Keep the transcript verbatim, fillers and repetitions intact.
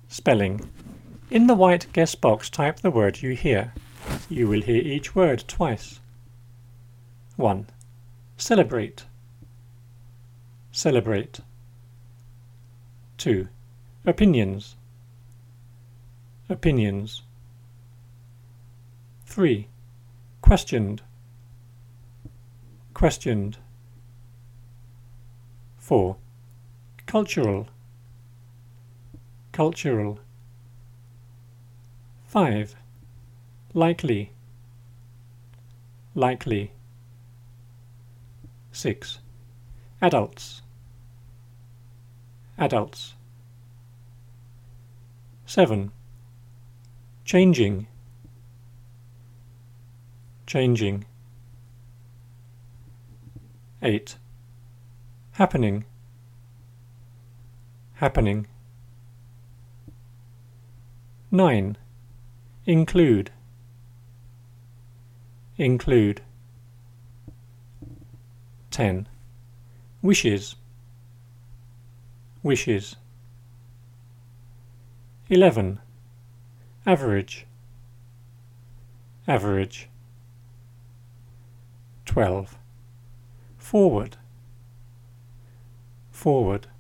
Spelling. In the white guess box type the word you hear. You will hear each word twice. one. Celebrate. Celebrate. two. Opinions. Opinions. three. Questioned. Questioned. four. Cultural. Cultural. five. Likely. Likely. six. Adults. Adults. seven. Changing. Changing. eight. Happening. Happening. nine. Include. Include. ten. Wishes. Wishes. eleven. Average. Average. twelve. Forward. Forward.